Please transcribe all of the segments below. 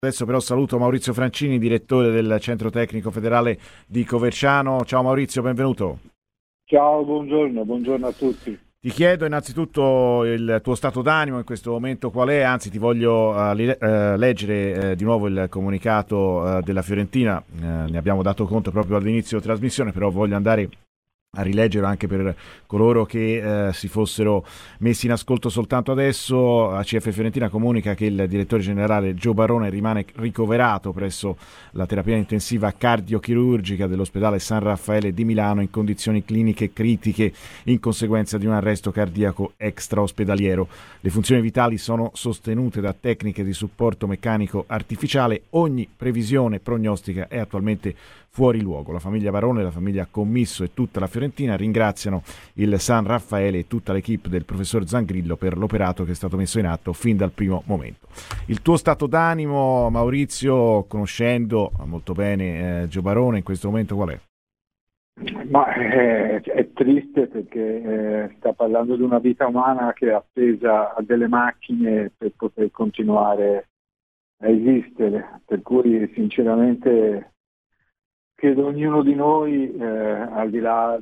Adesso però saluto Maurizio Francini, direttore del Centro Tecnico Federale di Coverciano. Ciao Maurizio, benvenuto. Ciao, buongiorno a tutti. Ti chiedo innanzitutto il tuo stato d'animo in questo momento qual è, anzi ti voglio leggere di nuovo il comunicato della Fiorentina, ne abbiamo dato conto proprio all'inizio della trasmissione, però voglio andare a rileggerlo anche per coloro che si fossero messi in ascolto soltanto adesso. ACF Fiorentina comunica che il direttore generale Gio Barone rimane ricoverato presso la terapia intensiva cardiochirurgica dell'ospedale San Raffaele di Milano in condizioni cliniche critiche in conseguenza di un arresto cardiaco extraospedaliero. Le funzioni vitali sono sostenute da tecniche di supporto meccanico artificiale. Ogni previsione prognostica è attualmente fuori luogo. La famiglia Barone, la famiglia Commisso e tutta la Fiorentina ringraziano il San Raffaele e tutta l'equipe del professor Zangrillo per l'operato che è stato messo in atto fin dal primo momento. Il tuo stato d'animo, Maurizio, conoscendo molto bene Gio Barone, in questo momento qual è? Ma è triste perché sta parlando di una vita umana che è appesa a delle macchine per poter continuare a esistere, per cui sinceramente credo ognuno di noi, al di là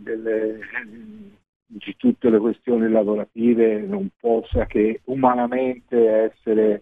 di tutte le questioni lavorative, non possa che umanamente essere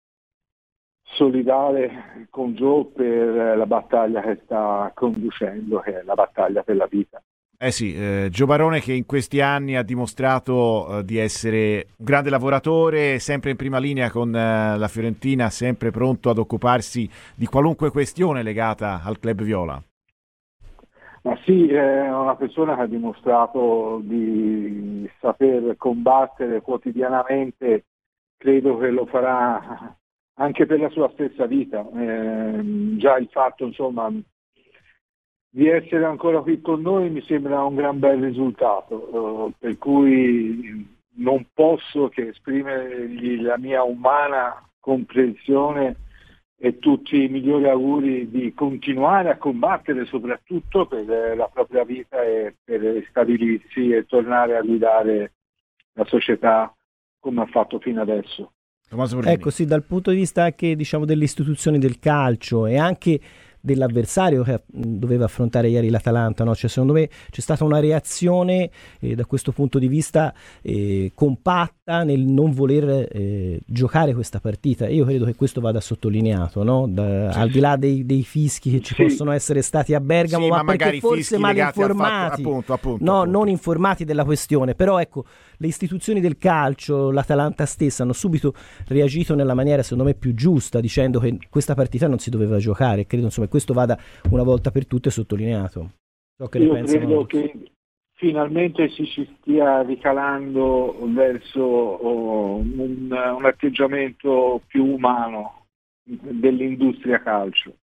solidale con Joe per la battaglia che sta conducendo, che è la battaglia per la vita. Gio Barone che in questi anni ha dimostrato di essere un grande lavoratore, sempre in prima linea con la Fiorentina, sempre pronto ad occuparsi di qualunque questione legata al club viola. Ma sì, è una persona che ha dimostrato di saper combattere quotidianamente, credo che lo farà anche per la sua stessa vita. Già il fatto, insomma, di essere ancora qui con noi mi sembra un gran bel risultato, per cui non posso che esprimergli la mia umana comprensione e tutti i migliori auguri di continuare a combattere soprattutto per la propria vita e per stabilirsi e tornare a guidare la società come ha fatto fino adesso. Ecco, sì, dal punto di vista anche delle istituzioni del calcio e anche dell'avversario che doveva affrontare ieri l'Atalanta, no? Cioè, secondo me c'è stata una reazione da questo punto di vista compatta nel non voler giocare questa partita. Io credo che questo vada sottolineato, no? Al di là dei fischi che ci possono essere stati a Bergamo, ma perché forse mal informati, appunto. Non informati della questione. Però ecco, le istituzioni del calcio, l'Atalanta stessa, hanno subito reagito nella maniera secondo me più giusta, dicendo che questa partita non si doveva giocare. Credo insomma questo vada una volta per tutte sottolineato. Io credo che finalmente ci stia ricalando verso un atteggiamento più umano dell'industria calcio.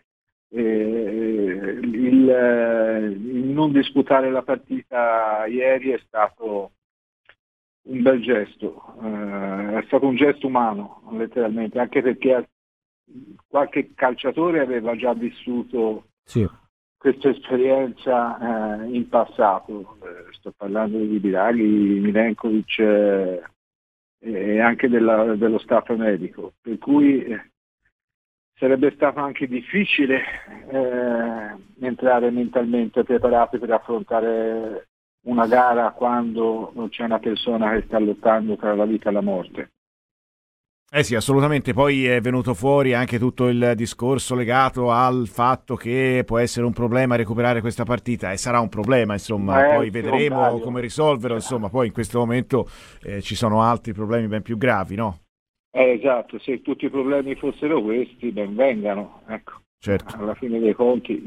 Il non disputare la partita ieri è stato un bel gesto, è stato un gesto umano letteralmente, anche perché qualche calciatore aveva già vissuto questa esperienza in passato. Sto parlando di Biraghi, Milenkovic e anche dello staff medico, per cui sarebbe stato anche difficile entrare mentalmente preparati per affrontare una gara quando non c'è una persona che sta lottando tra la vita e la morte. Sì, assolutamente. Poi è venuto fuori anche tutto il discorso legato al fatto che può essere un problema recuperare questa partita e sarà un problema, insomma, poi vedremo come risolverlo, insomma, poi in questo momento ci sono altri problemi ben più gravi, no? Esatto, se tutti i problemi fossero questi, ben vengano, ecco. Certo. Alla fine dei conti,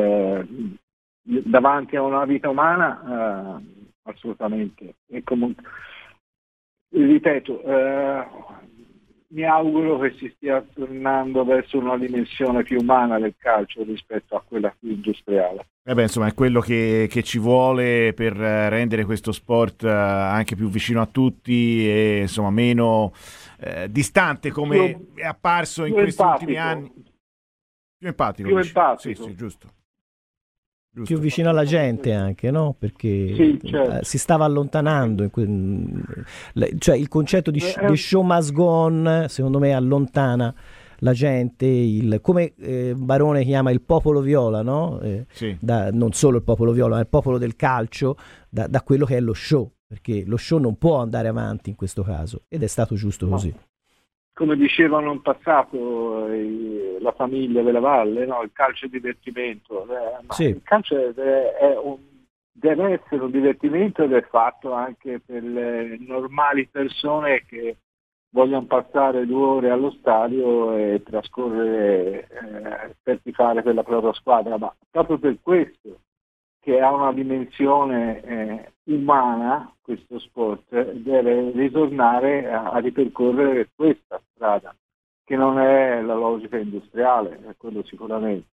davanti a una vita umana, assolutamente. E comunque, ripeto, mi auguro che si stia tornando verso una dimensione più umana del calcio rispetto a quella più industriale. Insomma, è quello che ci vuole per rendere questo sport anche più vicino a tutti e insomma meno distante come è apparso in questi ultimi anni. Più empatico. Sì, giusto. Più vicino alla gente anche, no? Perché certo, si stava allontanando. Cioè il concetto di show must go on, secondo me, allontana la gente, come Barone chiama il popolo viola, no? Sì. Non solo il popolo viola, ma il popolo del calcio, da quello che è lo show, perché lo show non può andare avanti in questo caso, ed è stato giusto così. Come dicevano in passato la famiglia della Valle, no? Il calcio è divertimento. Sì. Il calcio deve essere un divertimento ed è fatto anche per le normali persone che vogliono passare 2 ore allo stadio e trascorrere per tifare per la propria squadra, ma proprio per questo, che ha una dimensione umana, questo sport deve ritornare a ripercorrere questa strada, che non è la logica industriale, quello sicuramente.